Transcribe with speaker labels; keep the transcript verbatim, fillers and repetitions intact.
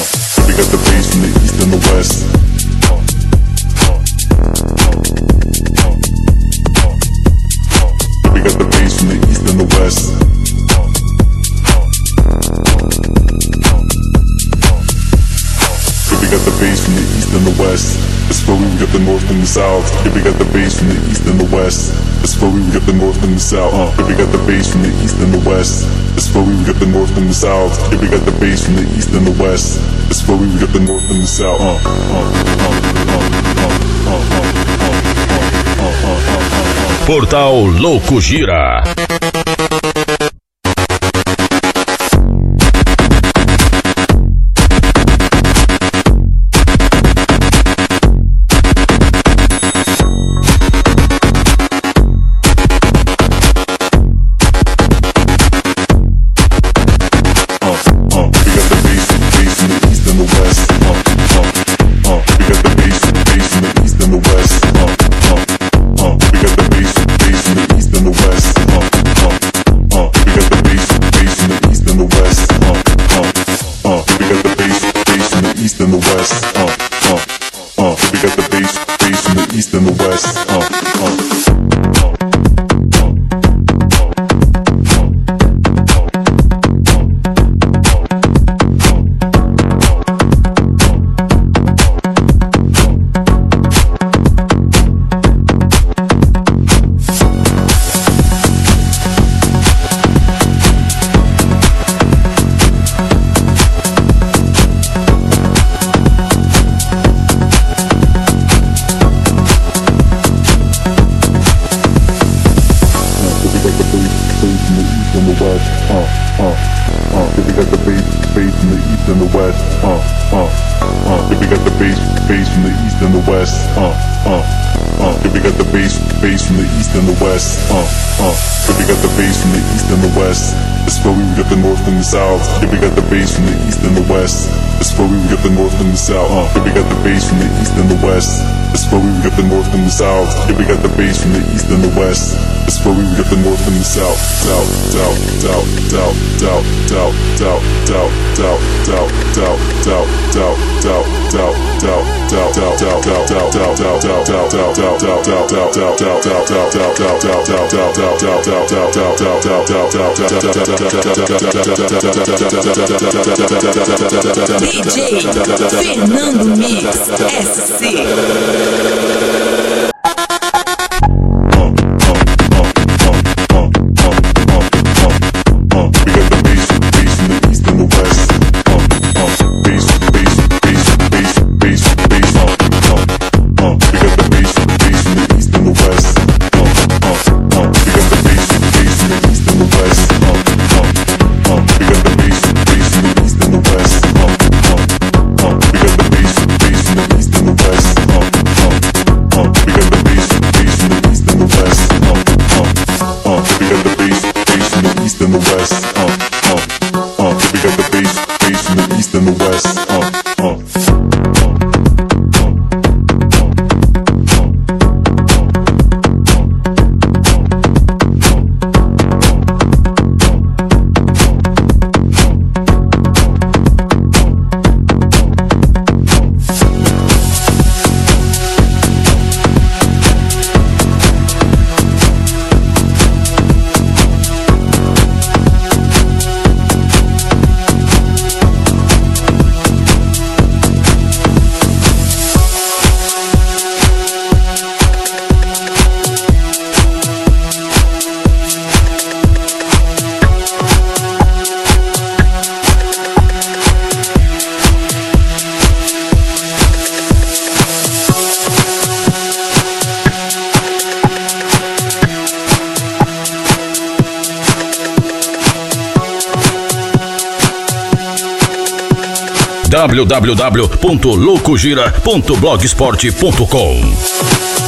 Speaker 1: We got the bass from the east and the west. We got the bass from the east and the west. We got the bass from the east and the west. That's where we got the north and the south. Yeah, we got the bass from the east and the west. That's where we got the north and the south. Uh, yeah, we got the bass from the east and the west. That's where we got the north and the south. Yeah, we got the bass from the east and the west. That's where we got the north and the south. Uh, uh, uh, uh, uh, uh, uh, uh.
Speaker 2: Portal Louco Gira.
Speaker 1: South. Yeah, we got the bass from the east and the west. That's where we got the north and the south. Uh, yeah, we got the bass from the east and the west. That's where we got the north and the south. Yeah, we got the bass from the east and the west. That's where we got the north and the south. South, south, south, south, south, south, south, south, south, south, south, south, south, south, south, south, south, south, south,
Speaker 3: D J Fernando Mix S C.
Speaker 2: w w w ponto louco gira ponto blogsport ponto com